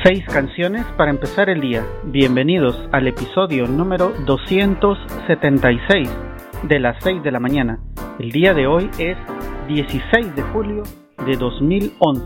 6 canciones para empezar el día. Bienvenidos al episodio número 276 de las 6 de la mañana. El día de hoy es 16 de julio de 2011.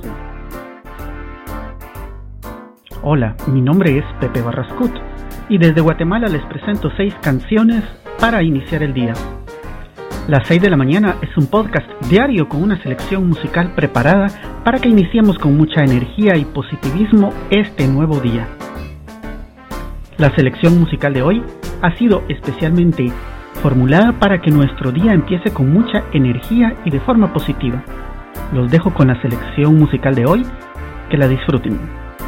Hola, mi nombre es Pepe Barrascut y desde Guatemala les presento 6 canciones para iniciar el día. Las 6 de la mañana es un podcast diario con una selección musical preparada para que iniciemos con mucha energía y positivismo este nuevo día. La selección musical de hoy ha sido especialmente formulada para que nuestro día empiece con mucha energía y de forma positiva. Los dejo con la selección musical de hoy, que la disfruten.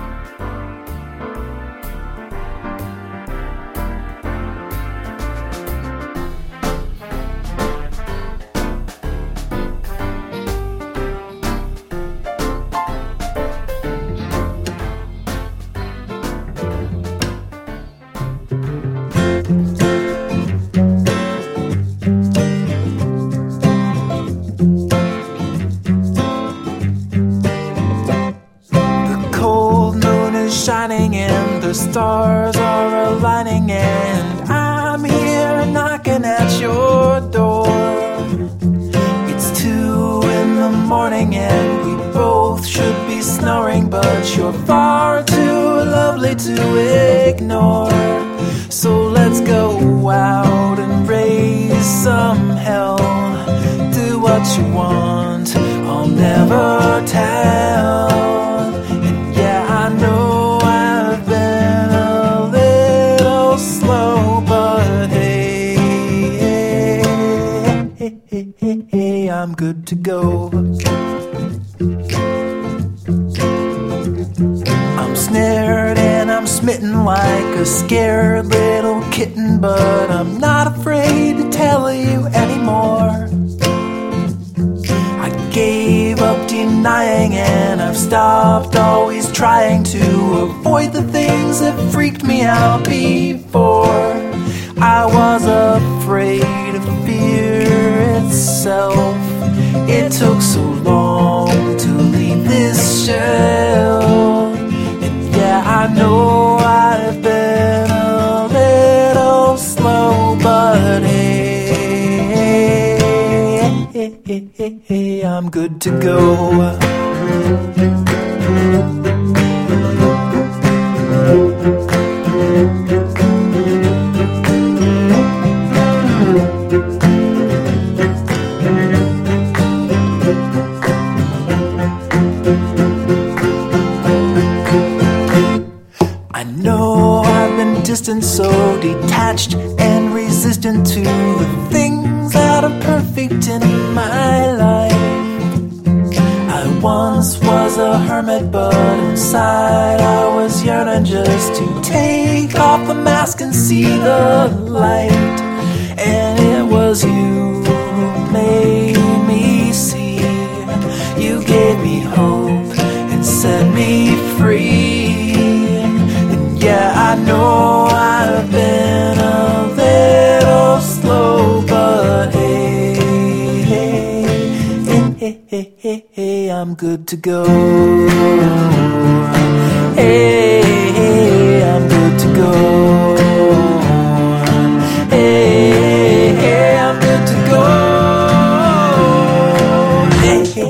Shining and the stars are aligning, and I'm here knocking at your door. It's 2 a.m. and we both should be snoring, but you're far too lovely to ignore. So let's go out and raise some hell. Do what you want, I'll never tell. And yeah, I know I'm good to go. I'm snared and I'm smitten like a scared little kitten, but I'm not afraid to tell you anymore. I gave up denying and I've stopped always trying to avoid the things that freaked me out before. I was afraid of fear itself. It took so long to leave this shell. And yeah, I know I've been a little slow, but hey, I'm good to go. Distant, so detached and resistant to the things that are perfect in my life. I once was a hermit, but inside I was yearning just to take off the mask and see the light. And it was you who made me see. You gave me hope and set me free. Yeah, I know I've been a little slow, but hey, I'm good to go. Hey, I'm good to go. Hey, I'm good to go. Hey.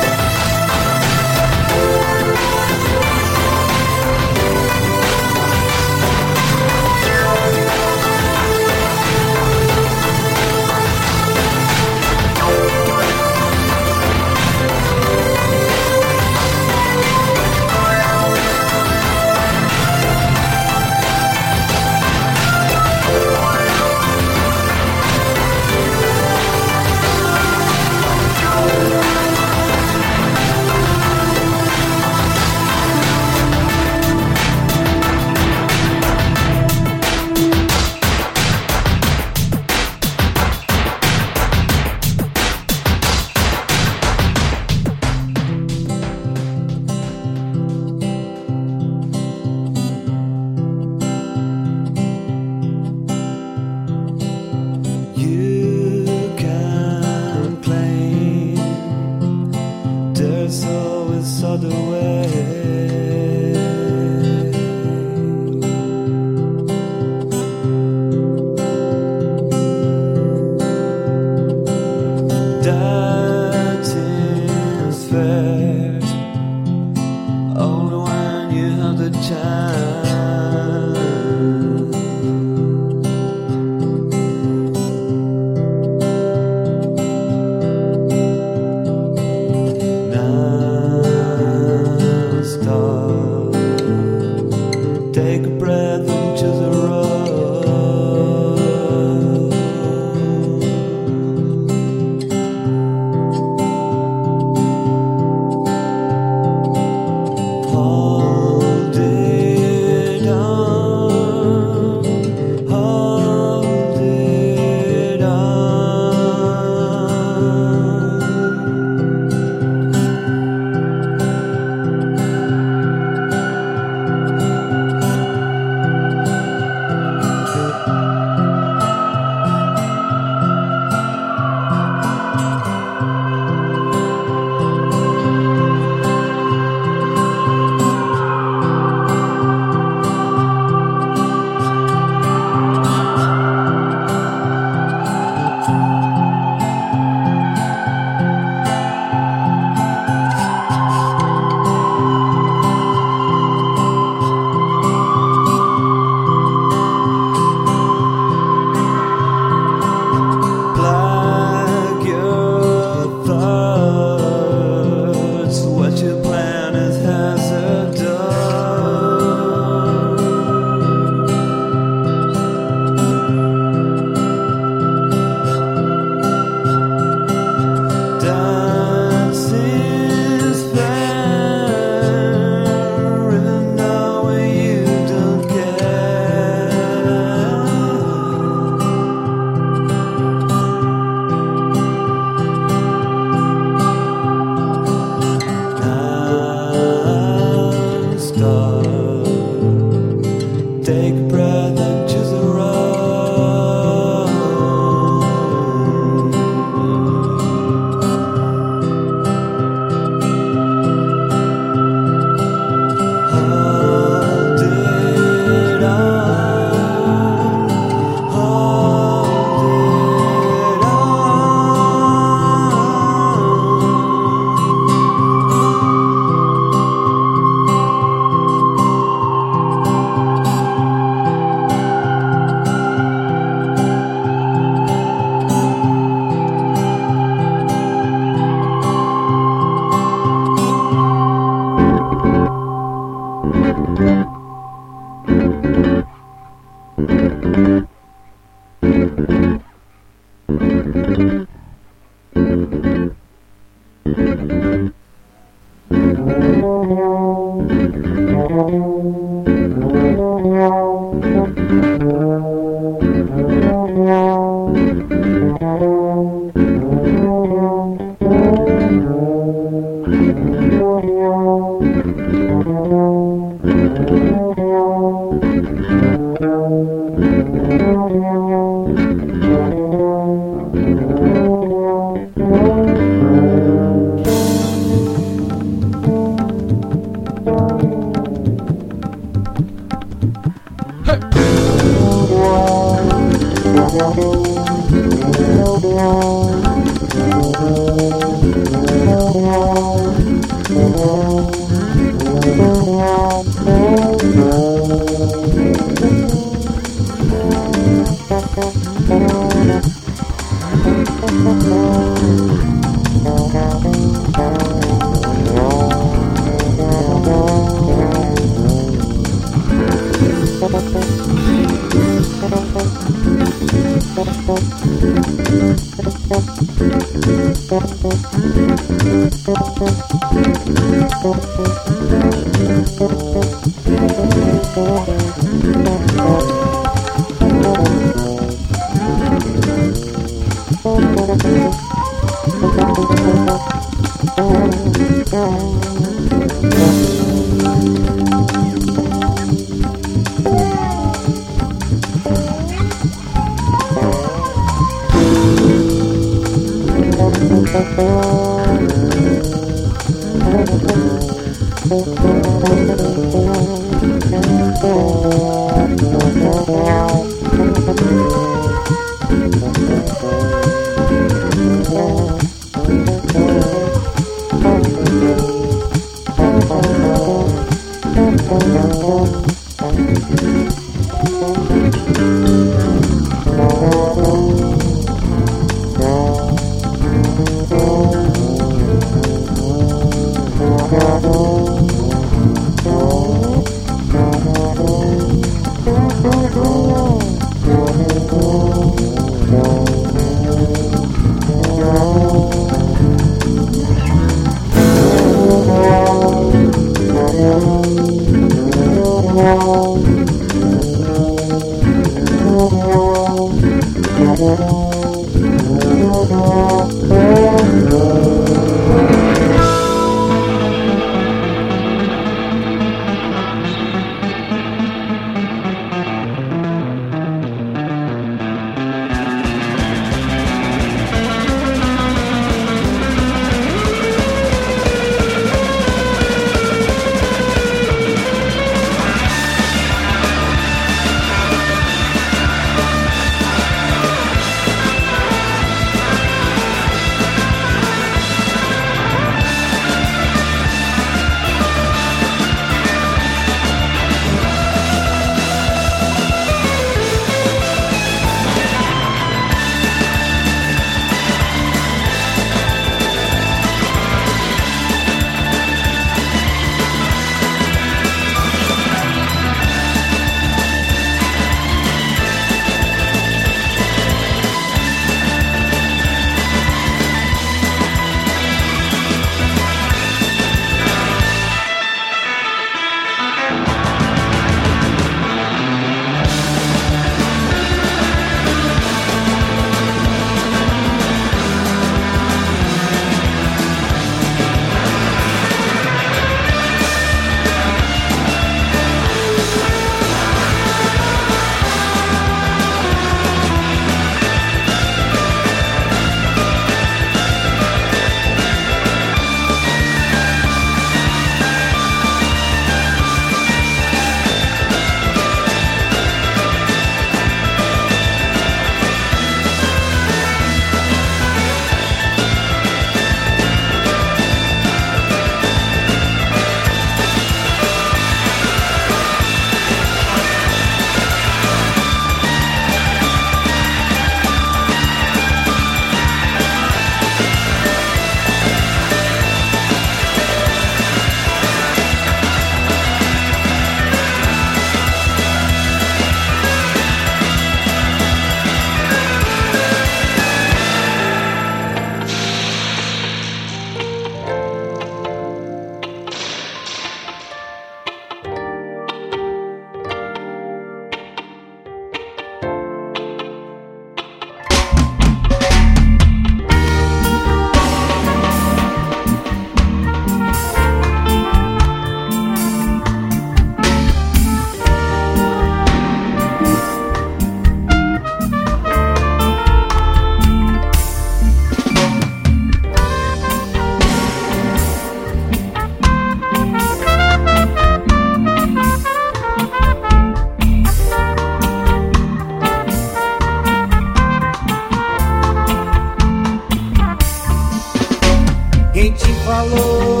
falou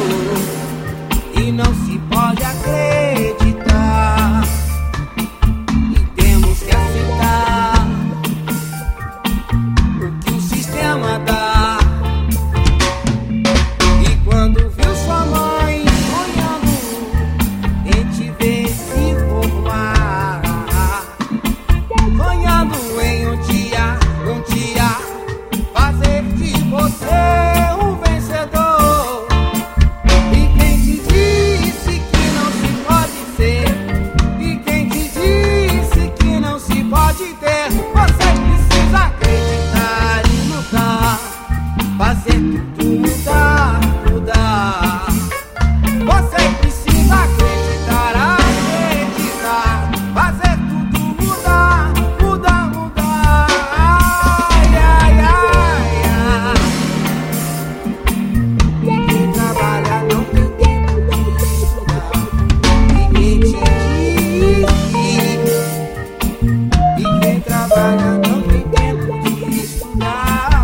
e não se pode acreditar, e temos que aceitar o que o sistema dá. E quando viu sua mãe sonhando em te ver se formar, sonhando em um dia fazer de você um vencedor. E quem te disse que não se pode ser? E quem te disse que não se pode ter? Você precisa acreditar e lutar, fazer tudo mudar. Você precisa acreditar, fazer tudo mudar. Ai, ai, ai, ai. E quem trabalha não tem tempo de estudar. Ninguém te disse. E quem trabalha não tem tempo de estudar.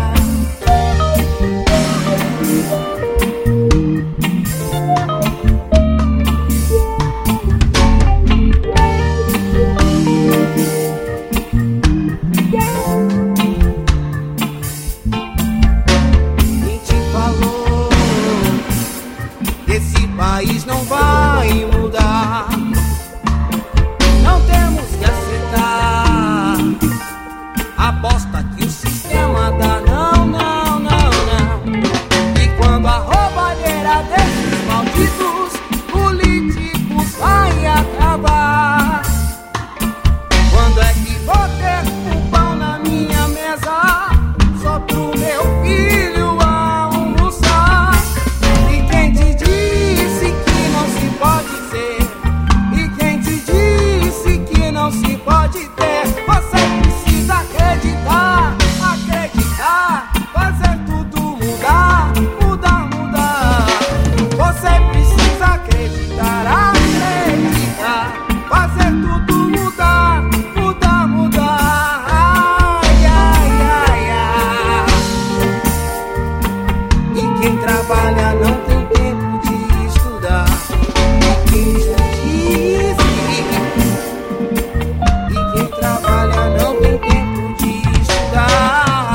Quem te falou que esse país não vai mudar? Não temos que aceitar a bosta que o sistema dá. Não, não, não, não. E quando a roubalheira desses malditos políticos vai acabar? Quando é que vou ter um pão na minha mesa só pro meu filho almoçar? E quem te disse que não se pode ser? E quem te disse que não se pode ter? Você precisa acreditar, fazer tudo mudar. Você precisa acreditar, fazer tudo mudar. Ai, ai, ai, ai. E quem trabalha não tem tempo de estudar. E quem trabalha não tem tempo de estudar.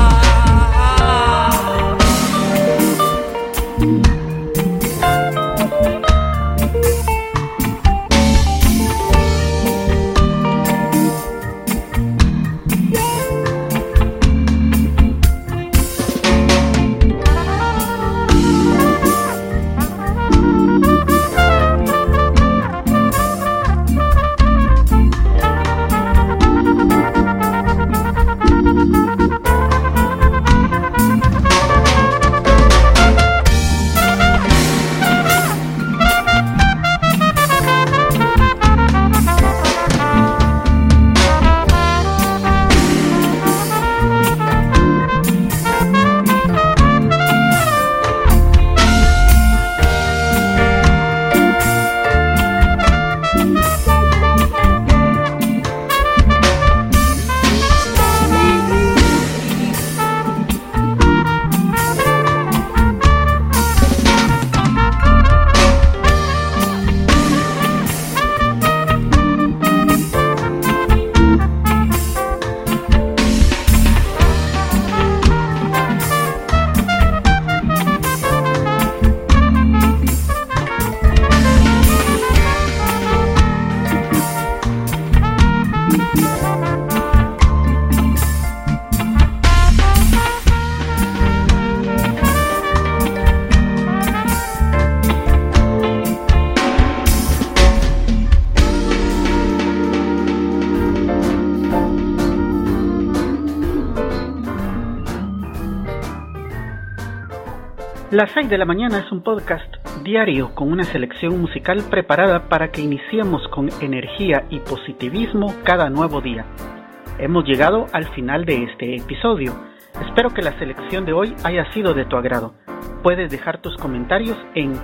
Las 6 de la mañana es un podcast diario con una selección musical preparada para que iniciemos con energía y positivismo cada nuevo día. Hemos llegado al final de este episodio. Espero que la selección de hoy haya sido de tu agrado. Puedes dejar tus comentarios en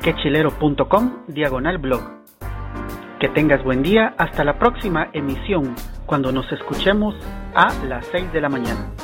quechilero.com/blog. Que tengas buen día, hasta la próxima emisión, cuando nos escuchemos a las 6 de la mañana.